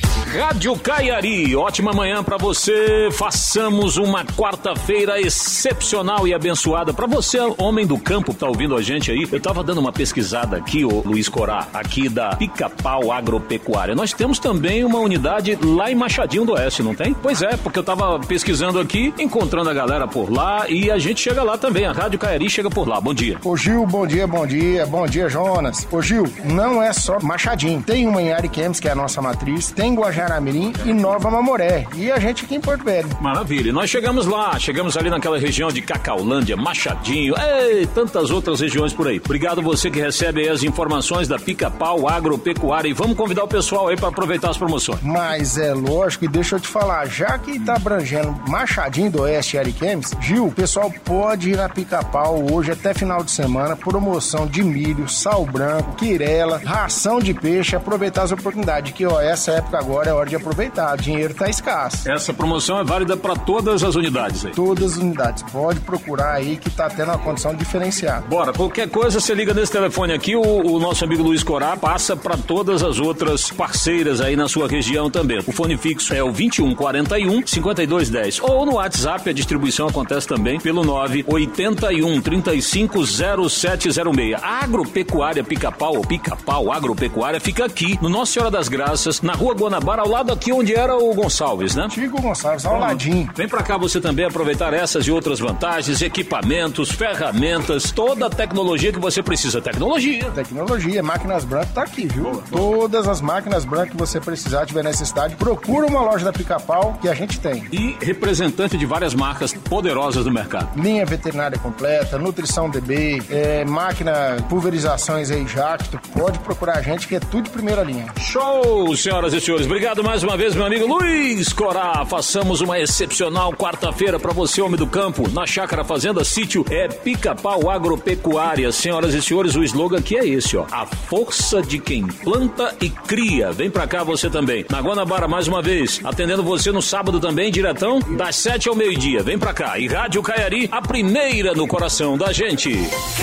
Rádio Caiari, ótima manhã pra você. Façamos uma quarta-feira excepcional e abençoada. Pra você, homem do campo que tá ouvindo a gente aí, eu tava dando uma pesquisada aqui, ô Luiz Corá, aqui da Pica-Pau Agropecuária. Nós temos também uma unidade lá em Machadinho do Oeste, não tem? Pois é, porque eu tava pesquisando aqui, encontrando a galera por lá e a gente chega lá também. A Rádio Caiari chega por lá. Bom dia. Ô Gil, bom dia, bom dia. Bom dia, Jonas. Ô Gil, não é só Machadinho. Tem uma em Ariquemes, que é a nossa matriz. Tem Guajá Mirim e Nova Mamoré. E a gente aqui em Porto Velho. Maravilha. Nós chegamos lá, chegamos ali naquela região de Cacaulândia, Machadinho, e tantas outras regiões por aí. Obrigado você que recebe aí as informações da Pica-Pau Agropecuária e vamos convidar o pessoal aí para aproveitar as promoções. Mas é lógico, e deixa eu te falar, já que tá abrangendo Machadinho do Oeste e Ariquemes, Gil, o pessoal pode ir na Pica-Pau hoje até final de semana, promoção de milho, sal branco, quirela, ração de peixe, aproveitar as oportunidades, que ó, essa época agora é hora de aproveitar, o dinheiro tá escasso. Essa promoção é válida para todas as unidades aí? Todas as unidades, pode procurar aí que tá tendo uma condição diferenciada. Bora, qualquer coisa você liga nesse telefone aqui, o, o nosso amigo Luiz Corá passa para todas as outras parceiras aí na sua região também. O fone fixo é o vinte e um, quarenta e um, cinquenta e dois, dez ou no WhatsApp a distribuição acontece também pelo nove oito um, trinta e cinco, zero sete zero seis. A Agropecuária Pica-Pau, ou Pica-Pau Agropecuária fica aqui no Nossa Senhora das Graças, na Rua Guanabara, ao lado aqui onde era o Gonçalves, né? Chico Gonçalves, ao ladinho. Vem pra cá você também aproveitar essas e outras vantagens, equipamentos, ferramentas, toda a tecnologia que você precisa. Tecnologia. Tecnologia, máquinas brancas tá aqui, viu? Boa, Todas boa. As máquinas brancas que você precisar, tiver necessidade, procura uma loja da Pica-Pau que a gente tem. E representante de várias marcas poderosas do mercado. Linha veterinária completa, nutrição D B, é, máquina, pulverizações aí, Jacto. Pode procurar a gente que é tudo de primeira linha. Show, senhoras e senhores. Obrigado mais uma vez, meu amigo Luiz Corá. Façamos uma excepcional quarta-feira para você, homem do campo. Na Chácara Fazenda Sítio é Pica-Pau Agropecuária. Senhoras e senhores, o slogan aqui é esse, ó. A força de quem planta e cria. Vem pra cá você também. Na Guanabara, mais uma vez, atendendo você no sábado também, diretão, das sete ao meio-dia. Vem pra cá. E Rádio Caiari, a primeira no coração da gente.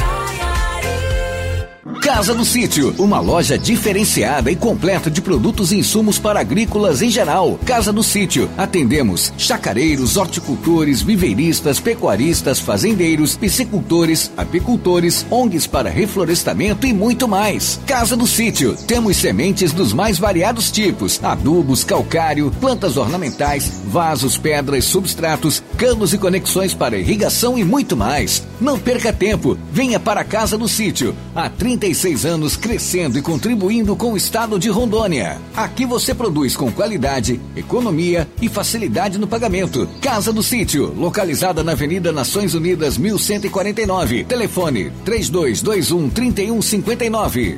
Casa do Sítio, uma loja diferenciada e completa de produtos e insumos para agrícolas em geral. Casa do Sítio, atendemos chacareiros, horticultores, viveiristas, pecuaristas, fazendeiros, piscicultores, apicultores, O N Gs para reflorestamento e muito mais. Casa do Sítio, temos sementes dos mais variados tipos, adubos, calcário, plantas ornamentais, vasos, pedras, substratos, canos e conexões para irrigação e muito mais. Não perca tempo, venha para a Casa do Sítio, há trinta e seis anos crescendo e contribuindo com o estado de Rondônia. Aqui você produz com qualidade, economia e facilidade no pagamento. Casa do Sítio, localizada na Avenida Nações Unidas mil cento e quarenta e nove. Telefone três dois dois um, três um cinco nove.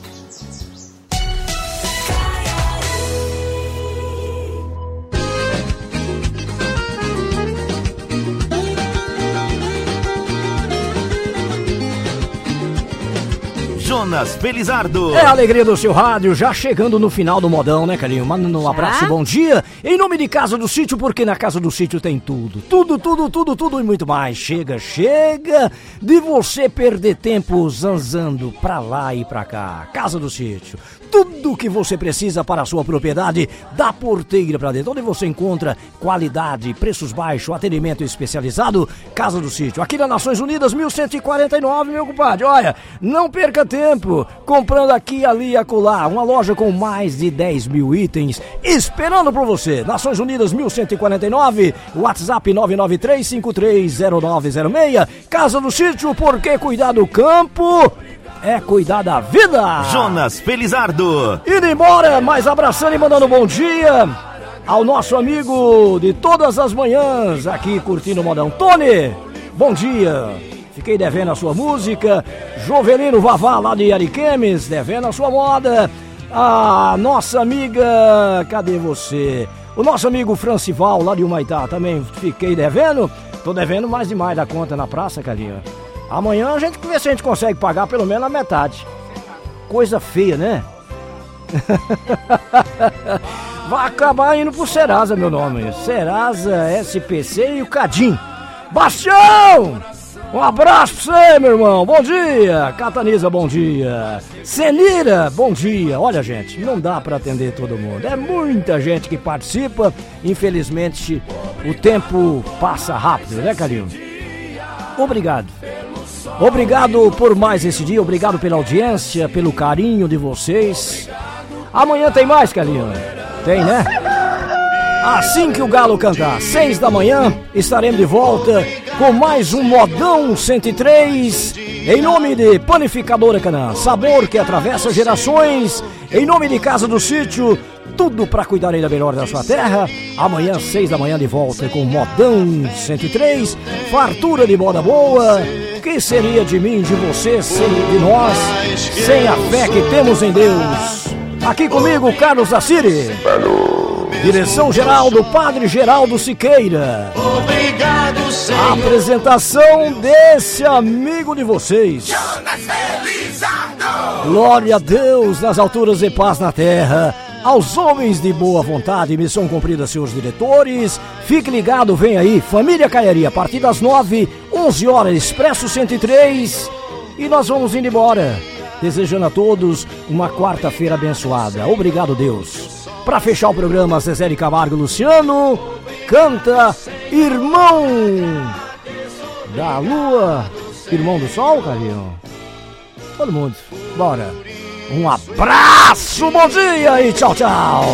Jonas Felizardo. É a alegria do seu rádio, já chegando no final do modão, né, carinho? Manda um abraço, bom dia. Em nome de Casa do Sítio, porque na Casa do Sítio tem tudo. Tudo, tudo, tudo, tudo e muito mais. Chega, chega de você perder tempo zanzando pra lá e pra cá. Casa do Sítio. tudo o que você precisa para a sua propriedade, da porteira para dentro, onde você encontra qualidade, preços baixos, atendimento especializado. Casa do Sítio, aqui na Nações Unidas mil cento e quarenta e nove, meu compadre. Olha, não perca tempo comprando aqui, ali e acolá. Uma loja com mais de dez mil itens esperando por você. Nações Unidas mil cento e quarenta e nove, WhatsApp nove nove três cinco três zero nove zero seis. Casa do Sítio, porque cuidar do campo é cuidar da vida. Jonas Felizardo. Indo embora, mas abraçando e mandando um bom dia ao nosso amigo de todas as manhãs, aqui curtindo o modão. Tony, bom dia. Fiquei devendo a sua música. Jovelino Vavá, lá de Ariquemes, devendo a sua moda. A nossa amiga, cadê você? O nosso amigo Francival, lá de Humaitá, também fiquei devendo. Tô devendo mais demais da conta na praça, Calinha. Amanhã a gente vê se a gente consegue pagar pelo menos a metade. Coisa feia, né? Vai acabar indo pro Serasa, meu nome. Serasa, S P C e o Cadim. Bastião! Um abraço pra você, meu irmão. Bom dia. Cataniza, bom dia. Senira, bom dia. Olha, gente, não dá pra atender todo mundo. É muita gente que participa. Infelizmente, o tempo passa rápido, né, carinho? Obrigado. Obrigado por mais esse dia, obrigado pela audiência, pelo carinho de vocês. Amanhã tem mais, carinho? Tem, né? Assim que o galo cantar, seis da manhã, estaremos de volta com mais um Modão cento e três. Em nome de Panificadora Canaã, sabor que atravessa gerações. Em nome de Casa do Sítio, tudo para cuidar ainda melhor da sua terra. Amanhã, seis da manhã, de volta com Modão cento e três. Fartura de moda boa. Que seria de mim, de você, sem de nós, sem a fé que temos em Deus? Aqui comigo, Carlos Assiri. Direção geral do Padre Geraldo Siqueira. Obrigado, Senhor. A apresentação desse amigo de vocês. Glória a Deus nas alturas e paz na terra. Aos homens de boa vontade, missão cumprida, seus diretores. Fique ligado, vem aí, Família Caiaria, a partir das nove, onze horas, Expresso cento e três. E nós vamos indo embora, desejando a todos uma quarta-feira abençoada. Obrigado, Deus. Para fechar o programa, Zezé de Camargo Luciano canta Irmão da Lua, Irmão do Sol, carinho. Todo mundo, bora. Um abraço, bom dia e tchau, tchau.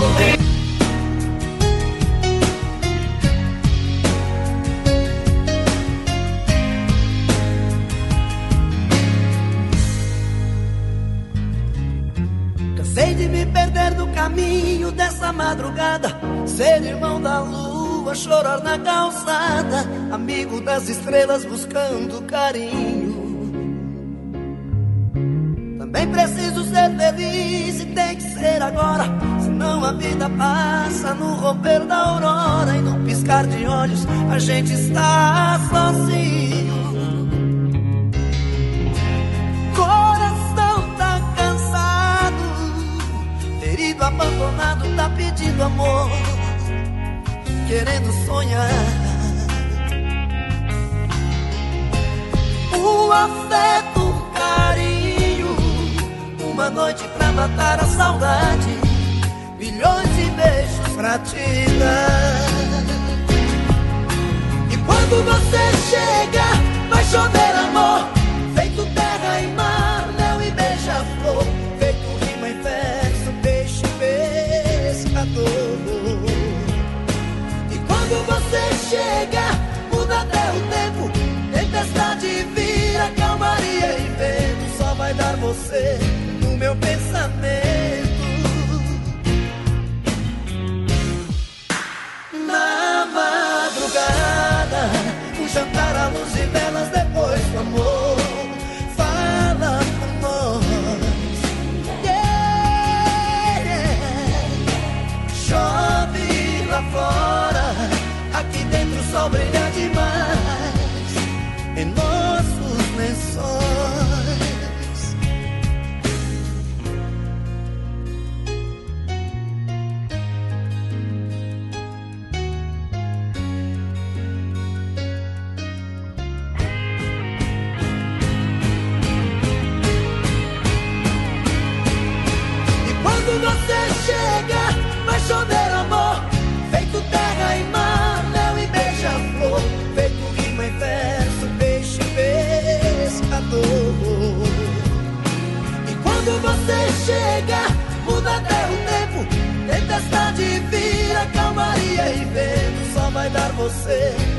Cansei de me perder no caminho dessa madrugada, ser irmão da lua, chorar na calçada, amigo das estrelas buscando carinho. Também preciso ser feliz e tem que ser agora, senão a vida passa no romper da aurora. E no piscar de olhos a gente está sozinho. Coração tá cansado, ferido, abandonado, tá pedindo amor, querendo sonhar. O afeto, o carinho, uma noite pra matar a saudade, milhões de beijos pra te dar. E quando você chega, vai chover amor, feito terra e mar, mel e beija-flor, feito rima em verso, peixe pescador. E quando você chega, muda até o tempo, tempestade vira calmaria e vento, só vai dar você no meu pensamento. Na madrugada, um jantar à luz e velas, depois do amor, fala por nós. Yeah, yeah. Chove lá fora, aqui dentro o sol brilha demais em nossos lençóis. você.